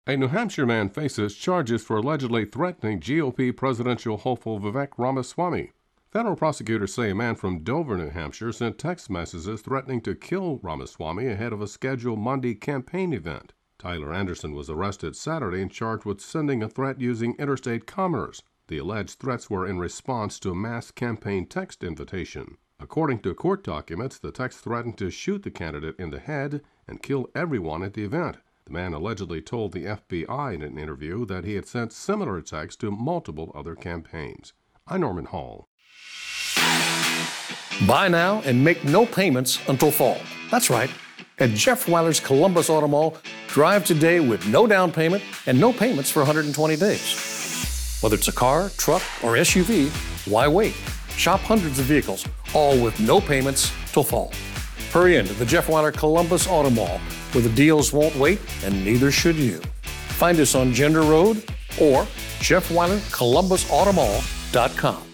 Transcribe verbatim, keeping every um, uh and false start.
A New Hampshire man faces charges for allegedly threatening G O P presidential hopeful Vivek Ramaswamy. Federal prosecutors say a man from Dover, New Hampshire, sent text messages threatening to kill Ramaswamy ahead of a scheduled Monday campaign event. Tyler Anderson was arrested Saturday and charged with sending a threat using interstate commerce. The alleged threats were in response to a mass campaign text invitation. According to court documents, the text threatened to shoot the candidate in the head and kill everyone at the event. The man allegedly told the F B I in an interview that he had sent similar texts to multiple other campaigns. I'm Norman Hall. Buy now and make no payments until fall. That's right. At Jeff Weiler's Columbus Auto Mall, drive today with no down payment and no payments for one hundred twenty days. Whether it's a car, truck, or S U V, why wait? Shop hundreds of vehicles, all with no payments till fall. Hurry into the Jeff Weiler Columbus Auto Mall, where the deals won't wait and neither should you. Find us on Gender Road or Jeff Weiler Columbus Auto Mall dot com.